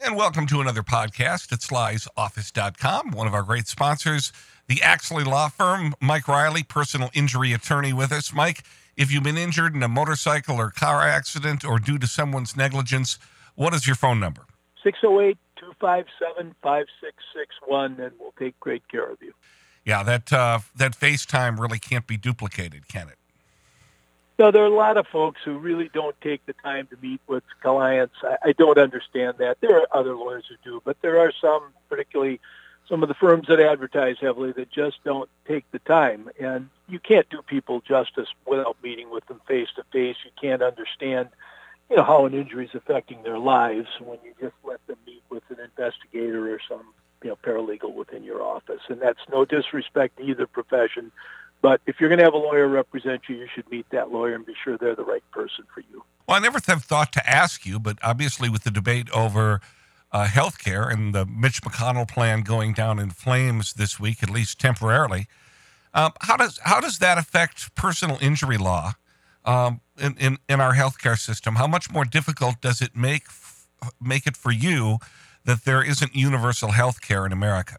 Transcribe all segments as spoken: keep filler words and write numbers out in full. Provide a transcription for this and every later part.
And welcome to another podcast at Sly's Office dot com. One of our great sponsors, the Axley Law Firm. Mike Riley, personal injury attorney with us. Mike, if you've been injured in a motorcycle or car accident or due to someone's negligence, what is your phone number? six oh eight, two five seven, five six six one, and we'll take great care of you. Yeah, that uh, that FaceTime really can't be duplicated, can it? So there are a lot of folks who really don't take the time to meet with clients. I, I don't understand that. There are other lawyers who do, but there are some, particularly some of the firms that advertise heavily, that just don't take the time. And you can't do people justice without meeting with them face-to-face. You can't understand, you know, how an injury is affecting their lives when you just let them meet with an investigator or some, you know, paralegal within your office. And that's no disrespect to either profession. But if you're going to have a lawyer represent you, you should meet that lawyer and be sure they're the right person for you. Well, I never have thought to ask you, but obviously with the debate over uh, health care and the Mitch McConnell plan going down in flames this week, at least temporarily, um, how does how does that affect personal injury law um, in, in, in our healthcare system? How much more difficult does it make make it for you that there isn't universal health care in America?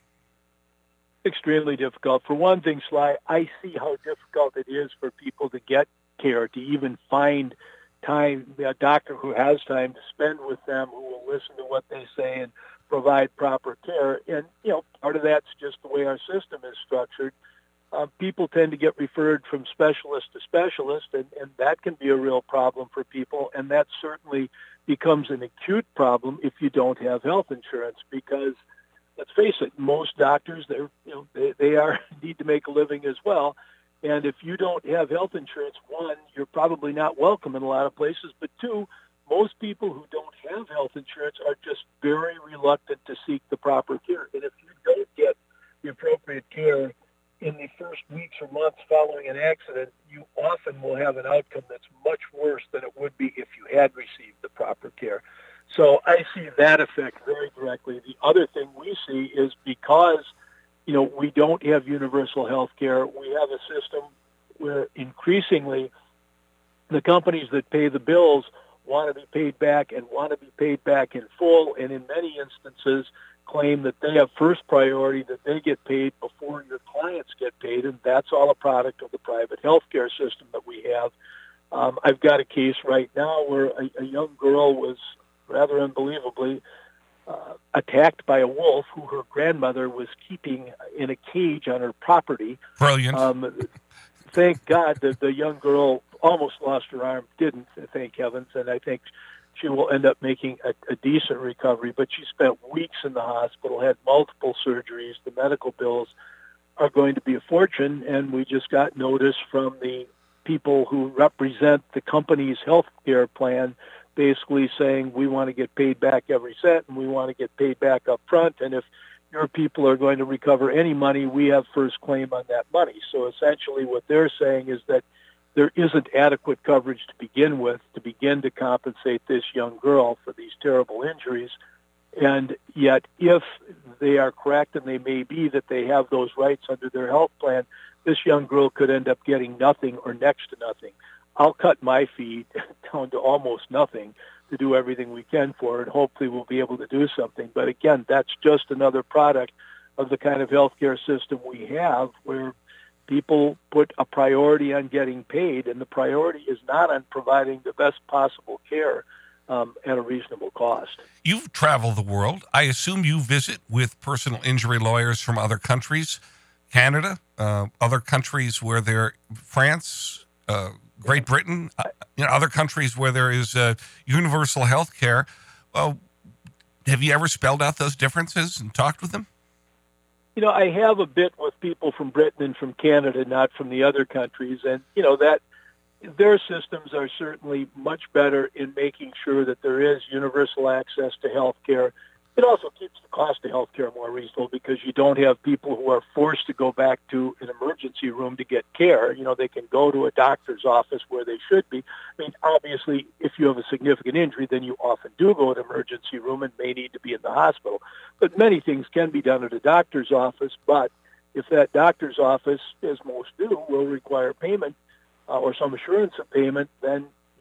Extremely difficult. For one thing, Sly, I see how difficult it is for people to get care, to even find time, a doctor who has time to spend with them, who will listen to what they say and provide proper care. And, you know, part of that's just the way our system is structured. Uh, people tend to get referred from specialist to specialist, and, and that can be a real problem for people. And that certainly becomes an acute problem if you don't have health insurance, because let's face it, most doctors, they're, you know, they, they are need to make a living as well. And if you don't have health insurance, one, you're probably not welcome in a lot of places. But two, most people who don't have health insurance are just very reluctant to seek the proper care. And if you don't get the appropriate care in the first weeks or months following an accident, you often will have an outcome that's much worse than it would be if you had received the proper care. So I see that effect very directly. The other thing we see is because, you know, we don't have universal health care, we have a system where increasingly the companies that pay the bills want to be paid back and want to be paid back in full, and in many instances claim that they have first priority, that they get paid before your clients get paid, and that's all a product of the private health care system that we have. Um, I've got a case right now where a, a young girl was rather unbelievably uh, attacked by a wolf who her grandmother was keeping in a cage on her property. Brilliant. Um, thank God that the young girl almost lost her arm, didn't, thank heavens, and I think she will end up making a, a decent recovery. But she spent weeks in the hospital, had multiple surgeries. The medical bills are going to be a fortune, and we just got notice from the people who represent the company's health care plan basically saying we want to get paid back every cent and we want to get paid back up front. And if your people are going to recover any money, we have first claim on that money. So essentially what they're saying is that there isn't adequate coverage to begin with to begin to compensate this young girl for these terrible injuries. And yet if they are correct, and they may be, that they have those rights under their health plan, this young girl could end up getting nothing or next to nothing. I'll cut my fee down to almost nothing to do everything we can for her, and hopefully we'll be able to do something. But again, that's just another product of the kind of healthcare system we have, where people put a priority on getting paid, and the priority is not on providing the best possible care um, at a reasonable cost. You've traveled the world. I assume you visit with personal injury lawyers from other countries, Canada, uh, other countries where they're France, uh, Great Britain, uh, you know, other countries where there is uh, universal health care. Well, have you ever spelled out those differences and talked with them? You know, I have a bit with people from Britain and from Canada, not from the other countries. And, you know, that their systems are certainly much better in making sure that there is universal access to health care. It also keeps the cost of health care more reasonable because you don't have people who are forced to go back to an emergency room to get care. You know, they can go to a doctor's office where they should be. I mean, obviously, if you have a significant injury, then you often do go to an emergency room and may need to be in the hospital. But many things can be done at a doctor's office. But if that doctor's office, as most do, will require payment uh, or some assurance of payment, then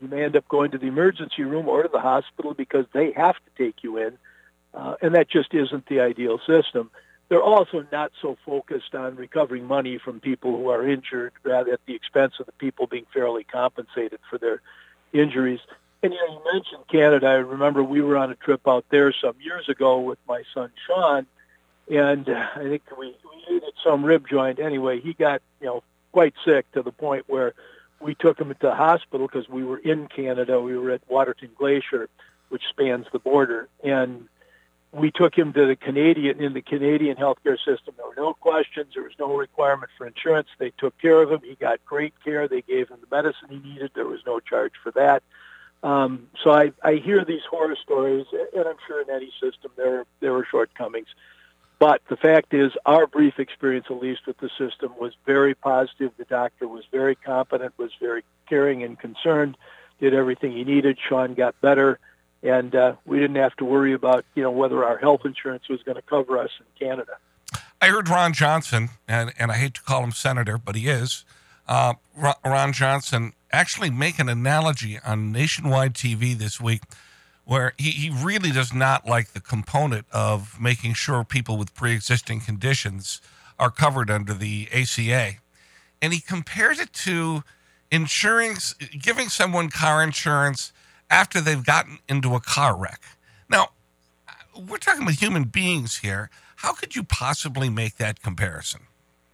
You may end up going to the emergency room or to the hospital because they have to take you in, uh, and that just isn't the ideal system. They're also not so focused on recovering money from people who are injured, rather at the expense of the people being fairly compensated for their injuries. And, you know, you mentioned Canada. I remember we were on a trip out there some years ago with my son, Sean, and I think we, we ate at some rib joint. Anyway, he got, you know, quite sick to the point where we took him to the hospital because we were in Canada. We were at Waterton Glacier, which spans the border, and we took him to the Canadian, in the Canadian healthcare system. There were no questions. There was no requirement for insurance. They took care of him. He got great care. They gave him the medicine he needed. There was no charge for that. Um, so I, I hear these horror stories, and I'm sure in any system there, there were shortcomings. But the fact is, our brief experience, at least with the system, was very positive. The doctor was very competent, was very caring and concerned, did everything he needed. Sean got better. And uh, we didn't have to worry about, you know, whether our health insurance was going to cover us in Canada. I heard Ron Johnson, and, and I hate to call him senator, but he is, uh, Ron Johnson actually make an analogy on nationwide T V this week where he, he really does not like the component of making sure people with pre-existing conditions are covered under the A C A. And he compares it to insuring, giving someone car insurance after they've gotten into a car wreck. Now, we're talking about human beings here. How could you possibly make that comparison?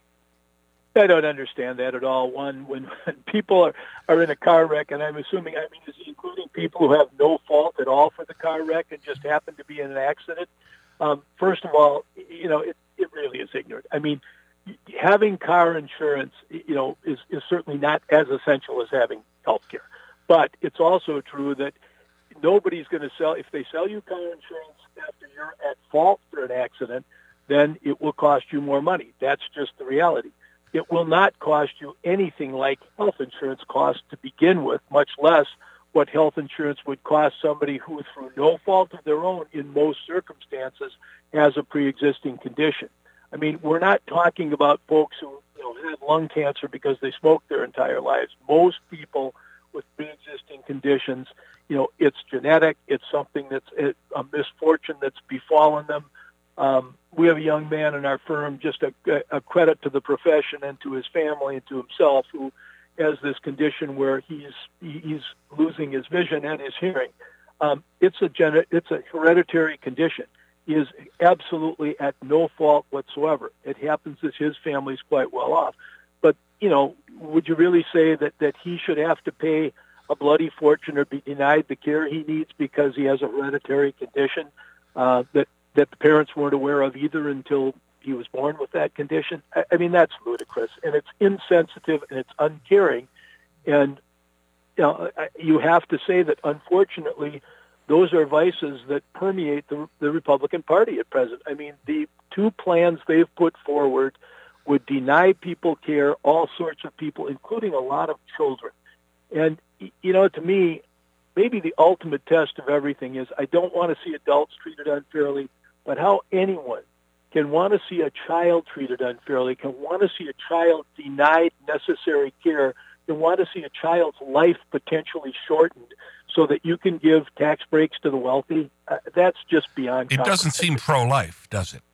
I don't understand that at all. One, when, when people are, are in a car wreck, and I'm assuming, I mean, is he including people who have no fault at all for the car wreck and just happen to be in an accident? Um, first of all, you know, it, it really is ignorant. I mean, having car insurance, you know, is, is certainly not as essential as having health care. But it's also true that nobody's going to sell, if they sell you car insurance after you're at fault for an accident, then it will cost you more money. That's just the reality. It will not cost you anything like health insurance costs to begin with, much less what health insurance would cost somebody who, through no fault of their own, in most circumstances, has a pre-existing condition. I mean, we're not talking about folks who, you know, have lung cancer because they smoked their entire lives. Most people with pre-existing conditions, you know, it's genetic. It's something that's a misfortune that's befallen them. Um, we have a young man in our firm, just a, a credit to the profession and to his family and to himself, who has this condition where he's he's losing his vision and his hearing. Um, it's a gen- it's a hereditary condition. He is absolutely at no fault whatsoever. It happens that his family's quite well off. But, you know, would you really say that, that he should have to pay a bloody fortune or be denied the care he needs because he has a hereditary condition uh, that, that the parents weren't aware of either until he was born with that condition? I, I mean, that's ludicrous, and it's insensitive, and it's uncaring. And, you know, you have to say that, unfortunately, those are vices that permeate the, the Republican Party at present. I mean, the two plans they've put forward would deny people care, all sorts of people, including a lot of children. And, you know, to me, maybe the ultimate test of everything is I don't want to see adults treated unfairly, but how anyone can want to see a child treated unfairly, can want to see a child denied necessary care, can want to see a child's life potentially shortened so that you can give tax breaks to the wealthy, uh, that's just beyond. It doesn't seem pro-life, does it?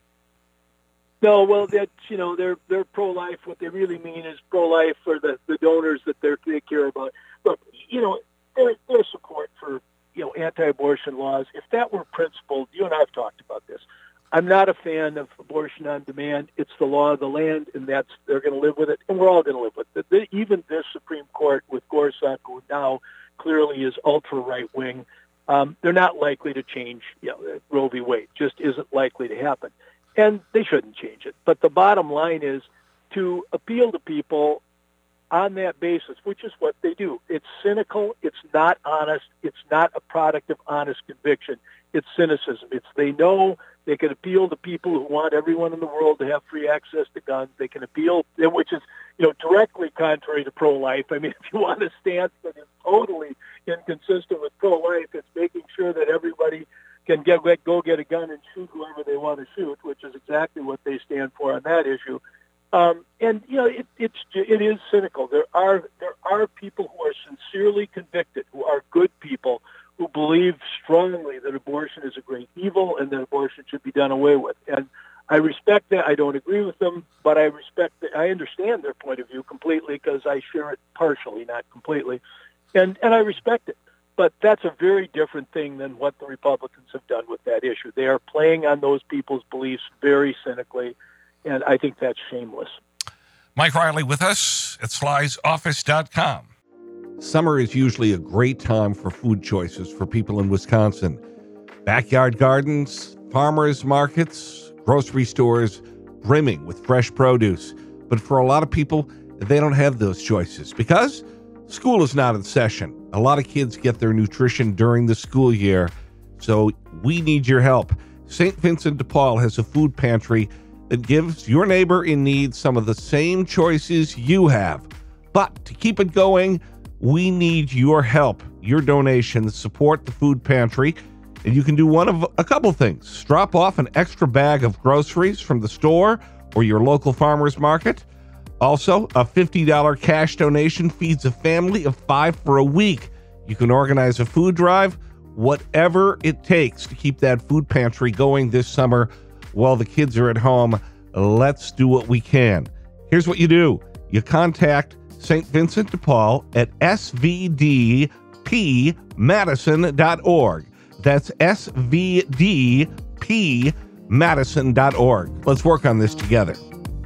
No, well, that's, you know, they're they're pro-life. What they really mean is pro-life for the, the donors that they're, they care about. Look, you know, their, their support for, you know, anti-abortion laws, if that were principled, you and I have talked about this. I'm not a fan of abortion on demand. It's the law of the land, and that's they're going to live with it, and we're all going to live with it. The, even this Supreme Court with Gorsuch, who now clearly is ultra right-wing, um, they're not likely to change, you know, Roe v. Wade. Just isn't likely to happen. And they shouldn't change it. But the bottom line is to appeal to people on that basis, which is what they do. It's cynical. It's not honest. It's not a product of honest conviction. It's cynicism. It's they know they can appeal to people who want everyone in the world to have free access to guns. They can appeal, which is, you know, directly contrary to pro-life. I mean, if you want a stance that is totally inconsistent with pro-life, it's making sure that everybody can get go get a gun and shoot whoever they want to shoot, which is exactly what they stand for on that issue. Um, and you know, it, it's it is cynical. There are there are people who are sincerely convicted, who are good people, who believe strongly that abortion is a great evil and that abortion should be done away with. And I respect that. I don't agree with them, but I respect that. I understand their point of view completely because I share it partially, not completely, and and I respect it. But that's a very different thing than what the Republicans have done with that issue. They are playing on those people's beliefs very cynically, and I think that's shameless. Mike Riley with us at Sly's Office dot com. Summer is usually a great time for food choices for people in Wisconsin. Backyard gardens, farmers markets, grocery stores brimming with fresh produce. But for a lot of people, they don't have those choices because school is not in session. A lot of kids get their nutrition during the school year, so we need your help. Saint Vincent de Paul has a food pantry that gives your neighbor in need some of the same choices you have. But to keep it going, we need your help. Your donations support the food pantry, and you can do one of a couple things. Drop off an extra bag of groceries from the store or your local farmer's market. Also, a fifty dollars cash donation feeds a family of five for a week. You can organize a food drive, whatever it takes to keep that food pantry going this summer while the kids are at home. Let's do what we can. Here's what you do. You contact Saint Vincent de Paul at s v d p madison dot org. That's s v d p madison dot org. Let's work on this together.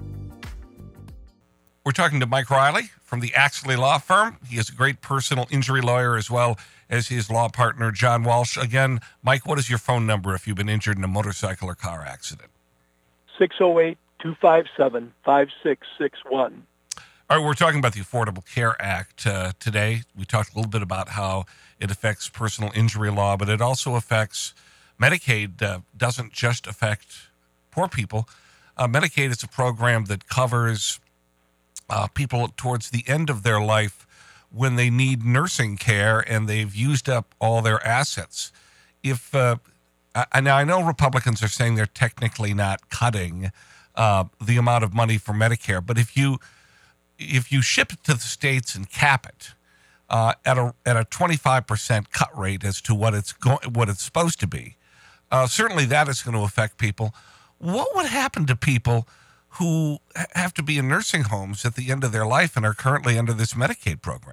We're talking to Mike Riley from the Axley Law Firm. He is a great personal injury lawyer as well as his law partner, John Walsh. Again, Mike, what is your phone number if you've been injured in a motorcycle or car accident? six oh eight, two five seven, five six six one. All right, we're talking about the Affordable Care Act uh, today. We talked a little bit about how it affects personal injury law, but it also affects Medicaid. Uh, doesn't just affect poor people. Uh, Medicaid is a program that covers Uh, people towards the end of their life when they need nursing care and they've used up all their assets. If uh, I, now I know Republicans are saying they're technically not cutting uh, the amount of money for Medicare, but if you if you ship it to the states and cap it uh, at a at a twenty-five percent cut rate as to what it's go- what it's supposed to be, uh, certainly that is going to affect people. What would happen to people who have to be in nursing homes at the end of their life and are currently under this Medicaid program?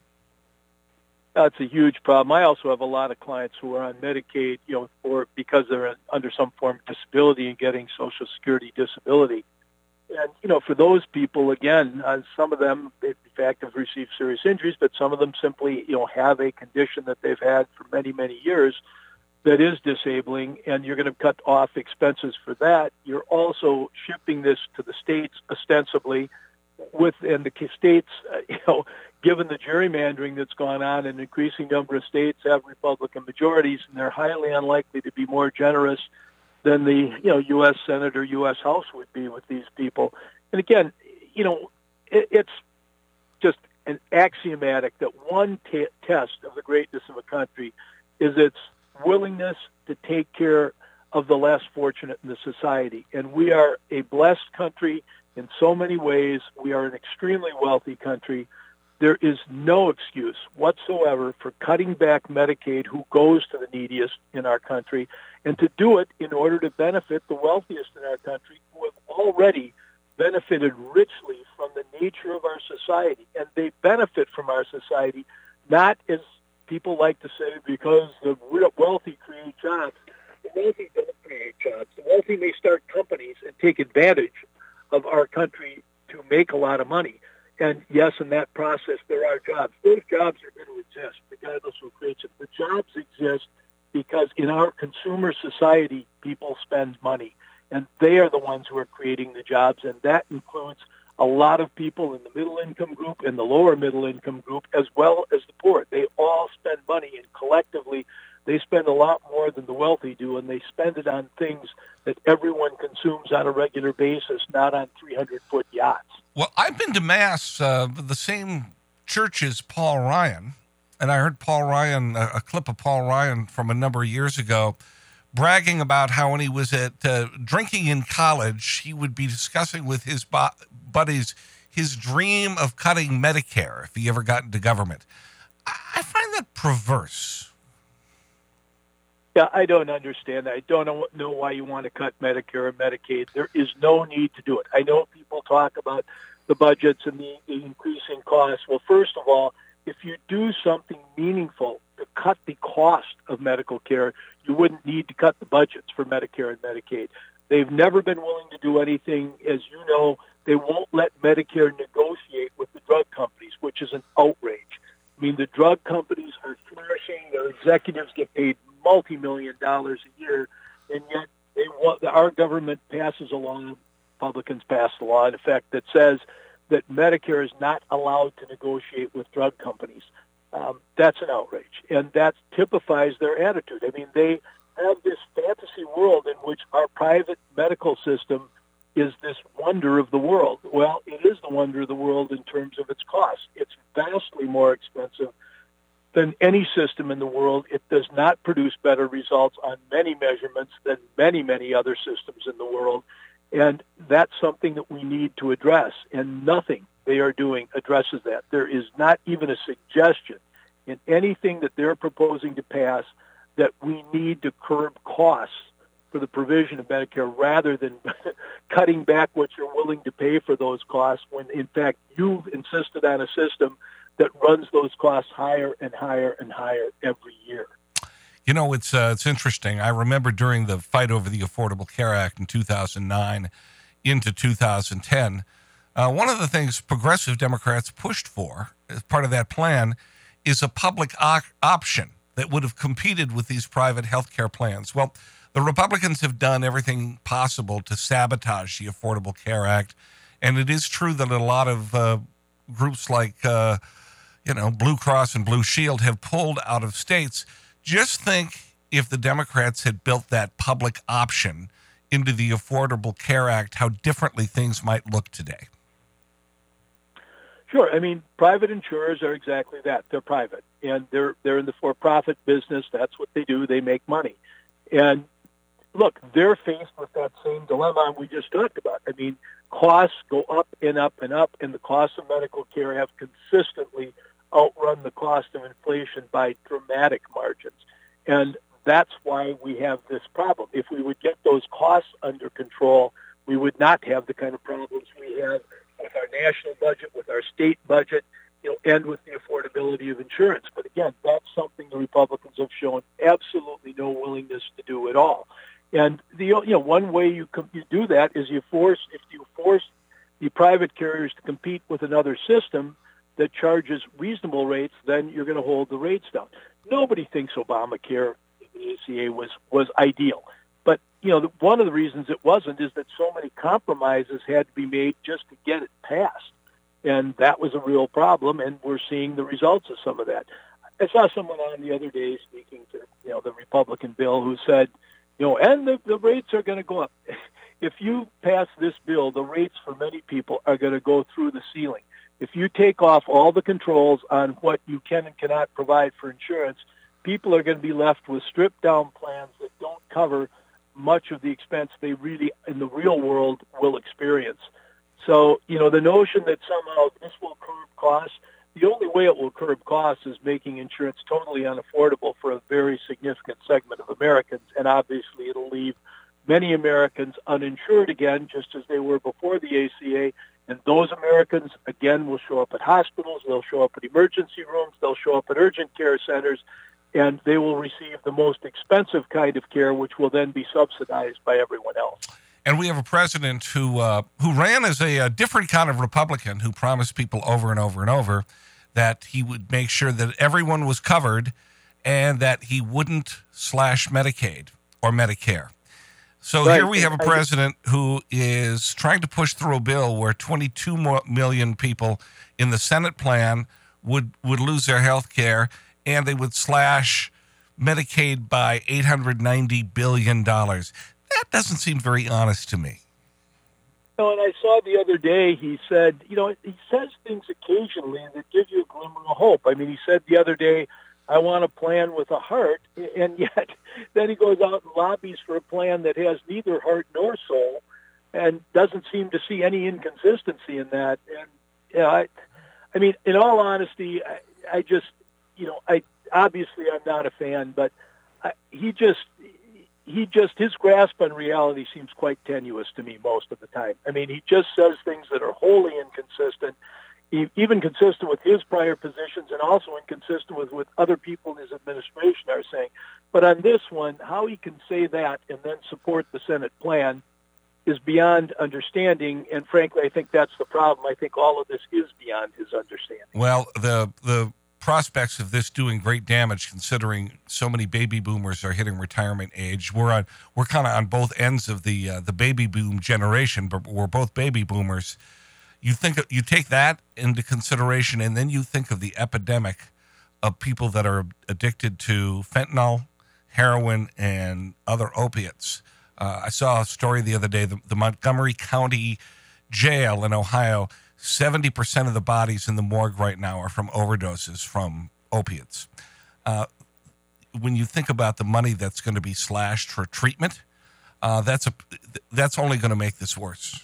That's a huge problem. I also have a lot of clients who are on Medicaid, you know, or because they're under some form of disability and getting Social Security disability. And, you know, for those people, again, uh, some of them, in fact, have received serious injuries, but some of them simply, you know, have a condition that they've had for many, many years that is disabling, and you're going to cut off expenses for that. You're also shipping this to the states ostensibly with, and the states, uh, you know, given the gerrymandering that's gone on, an increasing number of states have Republican majorities, and they're highly unlikely to be more generous than the, you know, U S Senate or U S House would be with these people. And again, you know, it, it's just an axiomatic that one t- test of the greatness of a country is its willingness to take care of the less fortunate in the society. And we are a blessed country in so many ways. We are an extremely wealthy country. There is no excuse whatsoever for cutting back Medicaid, who goes to the neediest in our country, and to do it in order to benefit the wealthiest in our country, who have already benefited richly from the nature of our society. And they benefit from our society not as people like to say because the wealthy create jobs. The wealthy don't create jobs. The wealthy may start companies and take advantage of our country to make a lot of money. And yes, in that process, there are jobs. Those jobs are going to exist regardless of who creates it. The jobs exist because in our consumer society, people spend money. And they are the ones who are creating the jobs. And that includes a lot of people in the middle-income group and the lower-middle-income group, as well as the poor. They all spend money, and collectively, they spend a lot more than the wealthy do, and they spend it on things that everyone consumes on a regular basis, not on three hundred foot yachts. Well, I've been to Mass, uh, the same church as Paul Ryan, and I heard Paul Ryan, a, a clip of Paul Ryan from a number of years ago, bragging about how when he was at uh, drinking in college, he would be discussing with his bo- buddies his dream of cutting Medicare if he ever got into government. I, I find that perverse. Yeah, I don't understand that. I don't know, know why you want to cut Medicare and Medicaid. There is no need to do it. I know people talk about the budgets and the, the increasing costs. Well, first of all, if you do something meaningful to cut the cost of medical care, you wouldn't need to cut the budgets for Medicare and Medicaid. They've never been willing to do anything. As you know, they won't let Medicare negotiate with the drug companies, which is an outrage. I mean, the drug companies are flourishing. Their executives get paid multi-million dollars a year, and yet they want, our government passes a law, Republicans passed a law, in effect, that says that Medicare is not allowed to negotiate with drug companies. Um, that's an outrage, and that typifies their attitude. I mean, they have this fantasy world in which our private medical system is this wonder of the world. Well, it is the wonder of the world in terms of its cost. It's vastly more expensive than any system in the world. It does not produce better results on many measurements than many, many other systems in the world. And that's something that we need to address. And nothing they are doing addresses that. There is not even a suggestion in anything that they're proposing to pass that we need to curb costs for the provision of Medicare rather than cutting back what you're willing to pay for those costs when, in fact, you've insisted on a system that runs those costs higher and higher and higher every year. You know, it's uh, it's interesting. I remember during the fight over the Affordable Care Act in two thousand nine into two thousand ten, uh, one of the things progressive Democrats pushed for as part of that plan is a public op- option that would have competed with these private health care plans. Well, the Republicans have done everything possible to sabotage the Affordable Care Act, and it is true that a lot of uh, groups like, uh, you know, Blue Cross and Blue Shield have pulled out of states. Just think if the Democrats had built that public option into the Affordable Care Act, how differently things might look today. Sure. I mean, private insurers are exactly that. They're private, and they're they're in the for-profit business. That's what they do. They make money. And look, they're faced with that same dilemma we just talked about. I mean, costs go up and up and up, and the costs of medical care have consistently outrun the cost of inflation by dramatic margins. And that's why we have this problem. If we would get those costs under control, we would not have the kind of problems we have with our national budget, with our state budget, you know, and with the affordability of insurance. But again, that's something the Republicans have shown absolutely no willingness to do at all. And the you know one way you com- you do that is you force if you force the private carriers to compete with another system that charges reasonable rates, then you're going to hold the rates down. Nobody thinks Obamacare, the A C A, was was ideal. But, you know, one of the reasons it wasn't is that so many compromises had to be made just to get it passed. And that was a real problem, and we're seeing the results of some of that. I saw someone on the other day speaking to, you know, the Republican bill who said, you know, and the, the rates are going to go up. If you pass this bill, the rates for many people are going to go through the ceiling. If you take off all the controls on what you can and cannot provide for insurance, people are going to be left with stripped-down plans that don't cover much of the expense they really, in the real world, will experience. So, you know, the notion that somehow this will curb costs, the only way it will curb costs is making insurance totally unaffordable for a very significant segment of Americans, and obviously it'll leave many Americans uninsured again, just as they were before the A C A. And those Americans, again, will show up at hospitals, they'll show up at emergency rooms, they'll show up at urgent care centers, and they will receive the most expensive kind of care, which will then be subsidized by everyone else. And we have a president who uh, who ran as a, a different kind of Republican, who promised people over and over and over that he would make sure that everyone was covered and that he wouldn't slash Medicaid or Medicare. So right. Here we have a president who is trying to push through a bill where twenty-two million people in the Senate plan would, would lose their health care, and they would slash Medicaid by eight hundred ninety billion dollars. That doesn't seem very honest to me. No, and I saw the other day he said, you know, he says things occasionally that give you a glimmer of hope. I mean, he said the other day I want a plan with a heart, and yet then he goes out and lobbies for a plan that has neither heart nor soul, and doesn't seem to see any inconsistency in that. And yeah, I, I mean, in all honesty, I, I just, you know, I obviously I'm not a fan, but I, he just, he just his grasp on reality seems quite tenuous to me most of the time. I mean, he just says things that are wholly inconsistent, even consistent with his prior positions, and also inconsistent with what other people in his administration are saying. But on this one, how he can say that and then support the Senate plan is beyond understanding, and frankly, I think that's the problem. I think all of this is beyond his understanding. Well, the the prospects of this doing great damage, considering so many baby boomers are hitting retirement age. We're on we're kind of on both ends of the uh, the baby boom generation, but we're both baby boomers. You think you take that into consideration, and then you think of the epidemic of people that are addicted to fentanyl, heroin, and other opiates. Uh, I saw a story the other day, the, the Montgomery County Jail in Ohio, seventy percent of the bodies in the morgue right now are from overdoses from opiates. Uh, when you think about the money that's going to be slashed for treatment, uh, that's a that's only going to make this worse.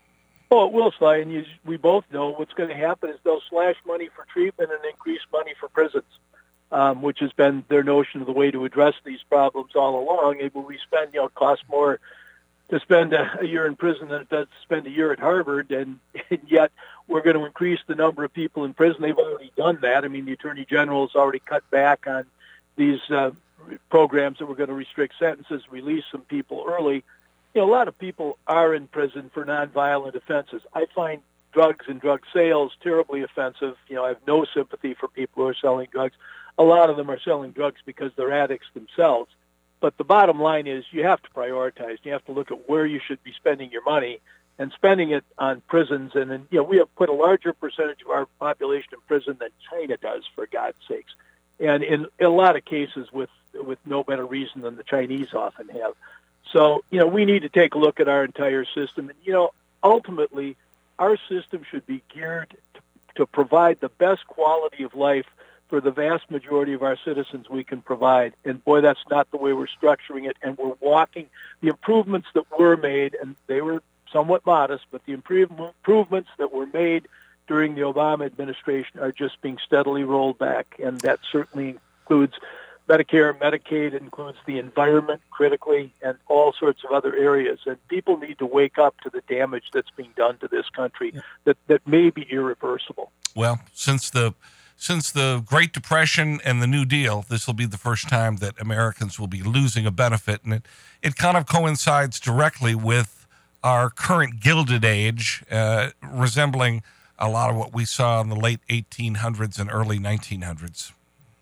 Oh, it will, Sly, and you, we both know what's going to happen is they'll slash money for treatment and increase money for prisons, um, which has been their notion of the way to address these problems all along. When we spend, you know, it costs more to spend a, a year in prison than it does to spend a year at Harvard, and, and yet we're going to increase the number of people in prison. They've already done that. I mean, the Attorney General has already cut back on these uh, programs that were going to restrict sentences, release some people early. You know, a lot of people are in prison for nonviolent offenses. I find drugs and drug sales terribly offensive. You know, I have no sympathy for people who are selling drugs. A lot of them are selling drugs because they're addicts themselves. But the bottom line is you have to prioritize. You have to look at where you should be spending your money, and spending it on prisons. And, and you know, we have put a larger percentage of our population in prison than China does, for God's sakes. And in, in a lot of cases with, with no better reason than the Chinese often have. So, you know, we need to take a look at our entire system. And, you know, ultimately, our system should be geared to, to provide the best quality of life for the vast majority of our citizens we can provide. And, boy, that's not the way we're structuring it. And we're walking the improvements that were made, and they were somewhat modest, but the improvements that were made during the Obama administration are just being steadily rolled back. And that certainly includes Medicare and Medicaid, includes the environment critically, and all sorts of other areas. And people need to wake up to the damage that's being done to this country that, that may be irreversible. Well, since the since the Great Depression and the New Deal, this will be the first time that Americans will be losing a benefit. And it, it kind of coincides directly with our current Gilded Age, uh, resembling a lot of what we saw in the late eighteen hundreds and early nineteen hundreds.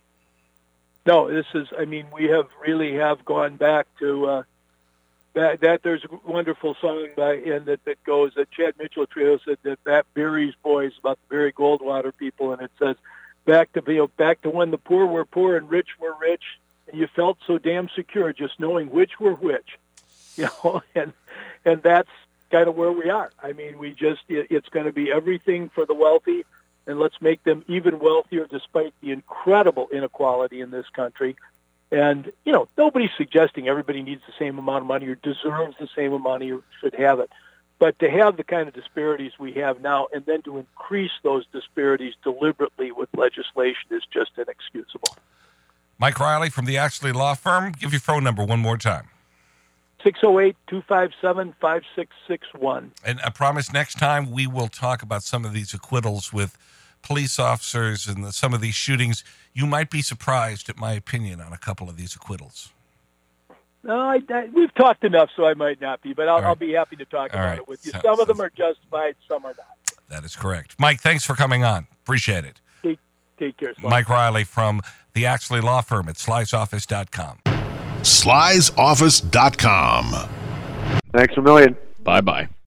No, this is, I mean, we have really have gone back to uh, that, that. There's a wonderful song by, and that, that goes, that Chad Mitchell Trio said that that Barry's Boys about the Barry Goldwater people, and it says, back to, you know, back to when the poor were poor and rich were rich, and you felt so damn secure just knowing which were which, you know, and and that's kind of where we are. I mean, we just, it, it's going to be everything for the wealthy, and let's make them even wealthier despite the incredible inequality in this country. And, you know, nobody's suggesting everybody needs the same amount of money or deserves the same amount of money or should have it. But to have the kind of disparities we have now and then to increase those disparities deliberately with legislation is just inexcusable. Mike Riley from the Axley Law Firm. Give your phone number one more time. six oh eight, two five seven, five six six one. And I promise next time we will talk about some of these acquittals with police officers and the, some of these shootings. You might be surprised at my opinion on a couple of these acquittals. No, I, I, we've talked enough, so I might not be, but I'll, right. I'll be happy to talk All about right. it with you. So, some so, of them are justified, some are not. That is correct. Mike, thanks for coming on. Appreciate it. Take, take care, Sly. Mike Riley from the Axley Law Firm at Sly's Office dot com. Sly's Office dot com. Thanks a million. Bye-bye.